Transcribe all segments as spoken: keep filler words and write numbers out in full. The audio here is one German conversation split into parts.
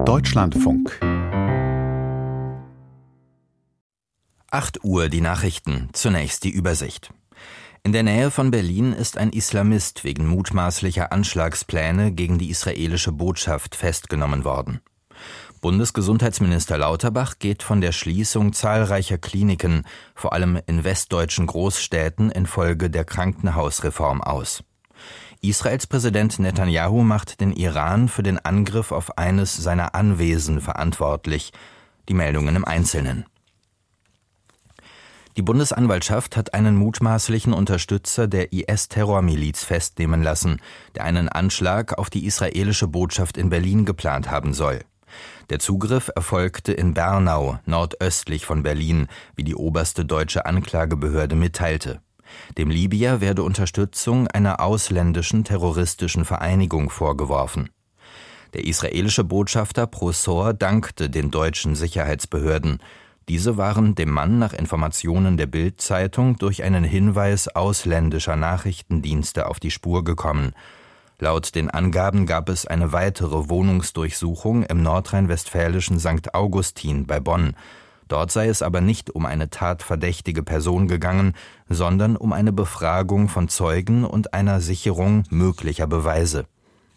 Deutschlandfunk. acht Uhr die Nachrichten, zunächst die Übersicht. In der Nähe von Berlin ist ein Islamist wegen mutmaßlicher Anschlagspläne gegen die israelische Botschaft festgenommen worden. Bundesgesundheitsminister Lauterbach geht von der Schließung zahlreicher Kliniken, vor allem in westdeutschen Großstädten, infolge der Krankenhausreform aus. Israels Präsident Netanyahu macht den Iran für den Angriff auf eines seiner Anwesen verantwortlich. Die Meldungen im Einzelnen. Die Bundesanwaltschaft hat einen mutmaßlichen Unterstützer der I S-Terrormiliz festnehmen lassen, der einen Anschlag auf die israelische Botschaft in Berlin geplant haben soll. Der Zugriff erfolgte in Bernau, nordöstlich von Berlin, wie die oberste deutsche Anklagebehörde mitteilte. Dem Libyer werde Unterstützung einer ausländischen terroristischen Vereinigung vorgeworfen. Der israelische Botschafter Prosor dankte den deutschen Sicherheitsbehörden. Diese waren dem Mann nach Informationen der Bild-Zeitung durch einen Hinweis ausländischer Nachrichtendienste auf die Spur gekommen. Laut den Angaben gab es eine weitere Wohnungsdurchsuchung im nordrhein-westfälischen Sankt Augustin bei Bonn. Dort sei es aber nicht um eine tatverdächtige Person gegangen, sondern um eine Befragung von Zeugen und einer Sicherung möglicher Beweise.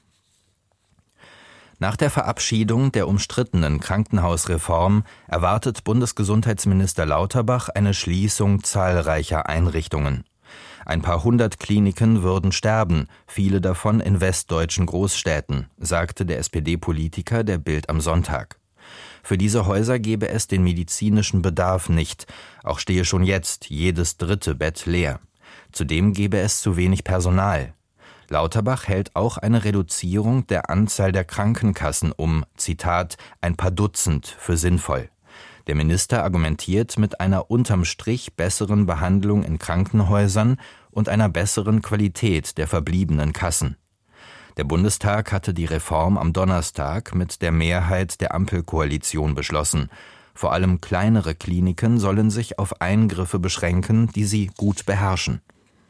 Nach der Verabschiedung der umstrittenen Krankenhausreform erwartet Bundesgesundheitsminister Lauterbach eine Schließung zahlreicher Einrichtungen. Ein paar hundert Kliniken würden sterben, viele davon in westdeutschen Großstädten, sagte der S P D-Politiker der Bild am Sonntag. Für diese Häuser gebe es den medizinischen Bedarf nicht, auch stehe schon jetzt jedes dritte Bett leer. Zudem gebe es zu wenig Personal. Lauterbach hält auch eine Reduzierung der Anzahl der Krankenkassen um, Zitat, ein paar Dutzend für sinnvoll. Der Minister argumentiert mit einer unterm Strich besseren Behandlung in Krankenhäusern und einer besseren Qualität der verbliebenen Kassen. Der Bundestag hatte die Reform am Donnerstag mit der Mehrheit der Ampelkoalition beschlossen. Vor allem kleinere Kliniken sollen sich auf Eingriffe beschränken, die sie gut beherrschen.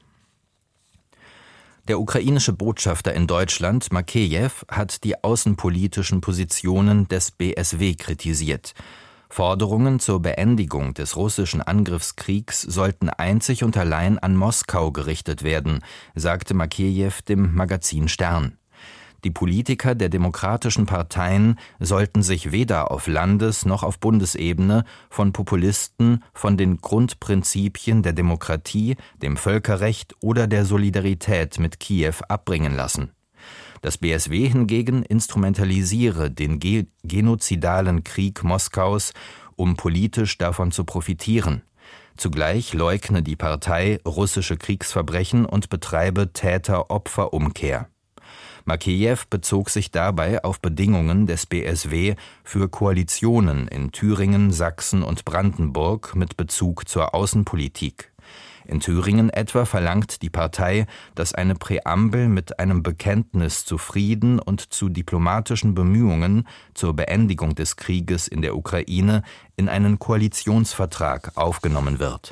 Der ukrainische Botschafter in Deutschland, Makejew, hat die außenpolitischen Positionen des B S W kritisiert. Forderungen zur Beendigung des russischen Angriffskriegs sollten einzig und allein an Moskau gerichtet werden, sagte Makejew dem Magazin Stern. Die Politiker der demokratischen Parteien sollten sich weder auf Landes- noch auf Bundesebene von Populisten von den Grundprinzipien der Demokratie, dem Völkerrecht oder der Solidarität mit Kiew abbringen lassen. Das B S W hingegen instrumentalisiere den ge- genozidalen Krieg Moskaus, um politisch davon zu profitieren. Zugleich leugne die Partei russische Kriegsverbrechen und betreibe Täter-Opfer-Umkehr. Makejew bezog sich dabei auf Bedingungen des B S W für Koalitionen in Thüringen, Sachsen und Brandenburg mit Bezug zur Außenpolitik. In Thüringen etwa verlangt die Partei, dass eine Präambel mit einem Bekenntnis zu Frieden und zu diplomatischen Bemühungen zur Beendigung des Krieges in der Ukraine in einen Koalitionsvertrag aufgenommen wird.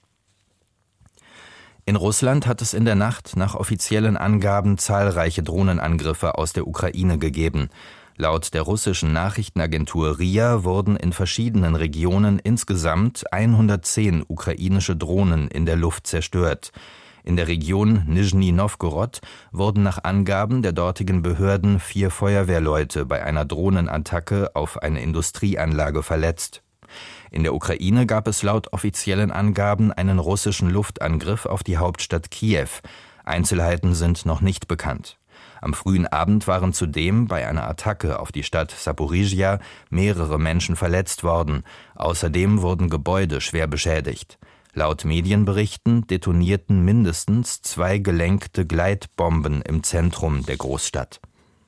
In Russland hat es in der Nacht nach offiziellen Angaben zahlreiche Drohnenangriffe aus der Ukraine gegeben. Laut der russischen Nachrichtenagentur R I A wurden in verschiedenen Regionen insgesamt hundertzehn ukrainische Drohnen in der Luft zerstört. In der Region Nischni Nowgorod wurden nach Angaben der dortigen Behörden vier Feuerwehrleute bei einer Drohnenattacke auf eine Industrieanlage verletzt. In der Ukraine gab es laut offiziellen Angaben einen russischen Luftangriff auf die Hauptstadt Kiew. Einzelheiten sind noch nicht bekannt. Am frühen Abend waren zudem bei einer Attacke auf die Stadt Saporizhia mehrere Menschen verletzt worden. Außerdem wurden Gebäude schwer beschädigt. Laut Medienberichten detonierten mindestens zwei gelenkte Gleitbomben im Zentrum der Großstadt.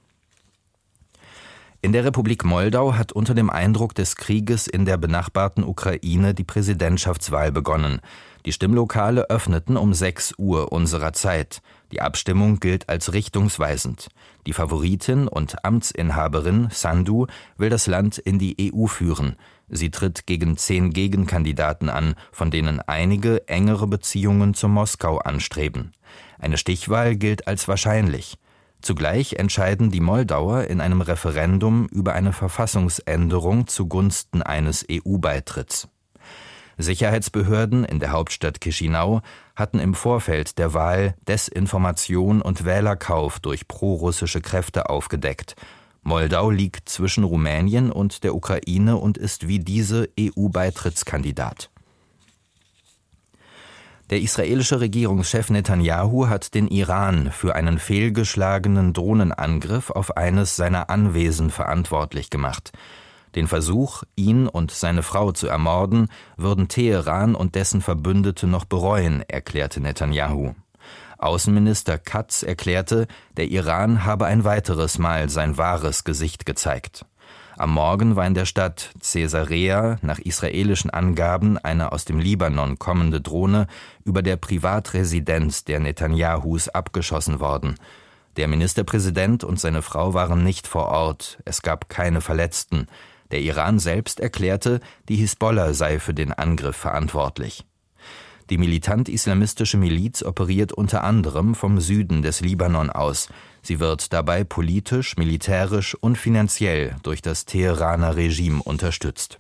In der Republik Moldau hat unter dem Eindruck des Krieges in der benachbarten Ukraine die Präsidentschaftswahl begonnen. Die Stimmlokale öffneten um sechs Uhr unserer Zeit. Die Abstimmung gilt als richtungsweisend. Die Favoritin und Amtsinhaberin Sandu will das Land in die E U führen. Sie tritt gegen zehn Gegenkandidaten an, von denen einige engere Beziehungen zu Moskau anstreben. Eine Stichwahl gilt als wahrscheinlich. Zugleich entscheiden die Moldauer in einem Referendum über eine Verfassungsänderung zugunsten eines E U-Beitritts. Sicherheitsbehörden in der Hauptstadt Chișinău hatten im Vorfeld der Wahl Desinformation und Wählerkauf durch prorussische Kräfte aufgedeckt. Moldau liegt zwischen Rumänien und der Ukraine und ist wie diese E U-Beitrittskandidat. Der israelische Regierungschef Netanjahu hat den Iran für einen fehlgeschlagenen Drohnenangriff auf eines seiner Anwesen verantwortlich gemacht. Den Versuch, ihn und seine Frau zu ermorden, würden Teheran und dessen Verbündete noch bereuen, erklärte Netanjahu. Außenminister Katz erklärte, der Iran habe ein weiteres Mal sein wahres Gesicht gezeigt. Am Morgen war in der Stadt Caesarea nach israelischen Angaben eine aus dem Libanon kommende Drohne über der Privatresidenz der Netanyahus abgeschossen worden. Der Ministerpräsident und seine Frau waren nicht vor Ort, es gab keine Verletzten. Der Iran selbst erklärte, die Hisbollah sei für den Angriff verantwortlich. Die militant-islamistische Miliz operiert unter anderem vom Süden des Libanon aus. Sie wird dabei politisch, militärisch und finanziell durch das Teheraner Regime unterstützt.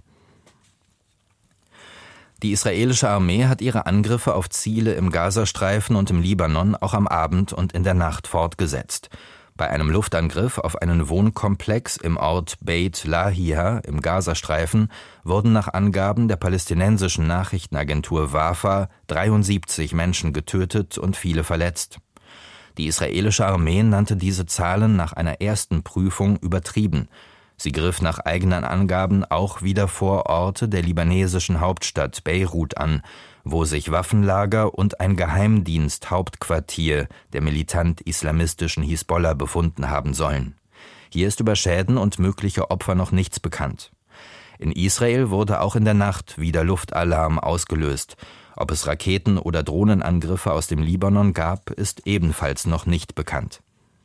Die israelische Armee hat ihre Angriffe auf Ziele im Gazastreifen und im Libanon auch am Abend und in der Nacht fortgesetzt. Bei einem Luftangriff auf einen Wohnkomplex im Ort Beit Lahia im Gazastreifen wurden nach Angaben der palästinensischen Nachrichtenagentur Wafa dreiundsiebzig Menschen getötet und viele verletzt. Die israelische Armee nannte diese Zahlen nach einer ersten Prüfung übertrieben. Sie griff nach eigenen Angaben auch wieder Vororte der libanesischen Hauptstadt Beirut an, wo sich Waffenlager und ein Geheimdienst-Hauptquartier der militant-islamistischen Hisbollah befunden haben sollen. Hier ist über Schäden und mögliche Opfer noch nichts bekannt. In Israel wurde auch in der Nacht wieder Luftalarm ausgelöst. Ob es Raketen- oder Drohnenangriffe aus dem Libanon gab, ist ebenfalls noch nicht bekannt.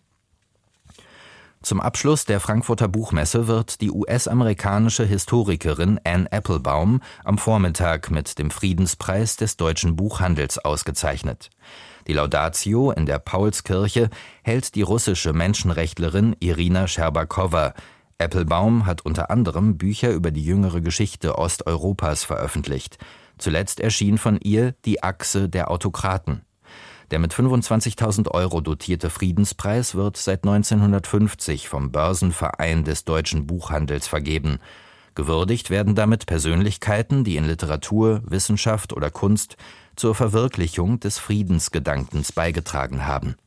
Zum Abschluss der Frankfurter Buchmesse wird die U S-amerikanische Historikerin Anne Applebaum am Vormittag mit dem Friedenspreis des deutschen Buchhandels ausgezeichnet. Die Laudatio in der Paulskirche hält die russische Menschenrechtlerin Irina Scherbakowa. Applebaum hat unter anderem Bücher über die jüngere Geschichte Osteuropas veröffentlicht. Zuletzt erschien von ihr Die Achse der Autokraten. Der mit fünfundzwanzigtausend Euro dotierte Friedenspreis wird seit neunzehnhundertfünfzig vom Börsenverein des deutschen Buchhandels vergeben. Gewürdigt werden damit Persönlichkeiten, die in Literatur, Wissenschaft oder Kunst zur Verwirklichung des Friedensgedankens beigetragen haben.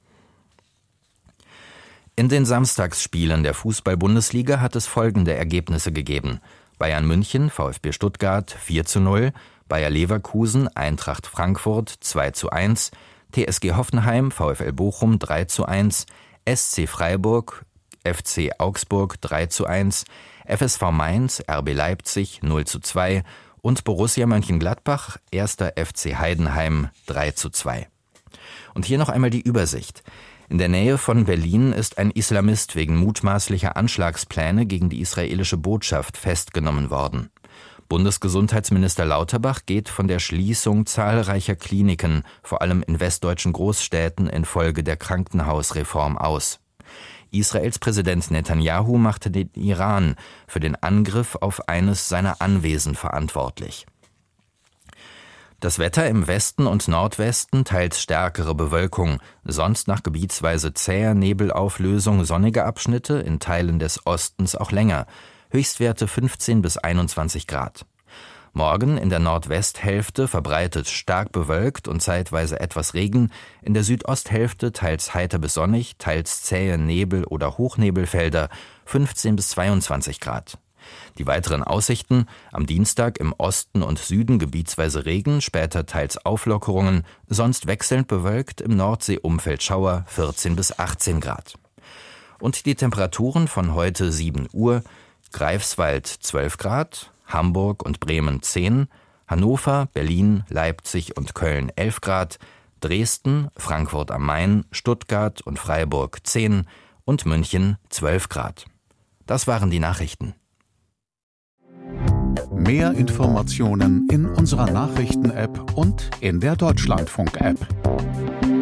In den Samstagsspielen der Fußball-Bundesliga hat es folgende Ergebnisse gegeben: Bayern München, VfB Stuttgart vier zu null, Bayer Leverkusen, Eintracht Frankfurt zwei zu eins, T S G Hoffenheim, VfL Bochum drei zu eins, S C Freiburg, F C Augsburg drei zu eins, F S V Mainz, R B Leipzig null zu zwei und Borussia Mönchengladbach, erster F C Heidenheim drei zu zwei. Und hier noch einmal die Übersicht. In der Nähe von Berlin ist ein Islamist wegen mutmaßlicher Anschlagspläne gegen die israelische Botschaft festgenommen worden. Bundesgesundheitsminister Lauterbach geht von der Schließung zahlreicher Kliniken, vor allem in westdeutschen Großstädten, infolge der Krankenhausreform aus. Israels Präsident Netanjahu machte den Iran für den Angriff auf eines seiner Anwesen verantwortlich. Das Wetter im Westen und Nordwesten teils stärkere Bewölkung, sonst nach gebietsweise zäher Nebelauflösung sonnige Abschnitte, in Teilen des Ostens auch länger. Höchstwerte fünfzehn bis einundzwanzig Grad. Morgen in der Nordwesthälfte verbreitet stark bewölkt und zeitweise etwas Regen, in der Südosthälfte teils heiter bis sonnig, teils zähe Nebel- oder Hochnebelfelder, fünfzehn bis zweiundzwanzig Grad. Die weiteren Aussichten: am Dienstag im Osten und Süden gebietsweise Regen, später teils Auflockerungen, sonst wechselnd bewölkt, im Nordseeumfeld Schauer, vierzehn bis achtzehn Grad. Und die Temperaturen von heute sieben Uhr: Greifswald zwölf Grad, Hamburg und Bremen zehn, Hannover, Berlin, Leipzig und Köln elf Grad, Dresden, Frankfurt am Main, Stuttgart und Freiburg zehn und München zwölf Grad. Das waren die Nachrichten. Mehr Informationen in unserer Nachrichten-App und in der Deutschlandfunk-App.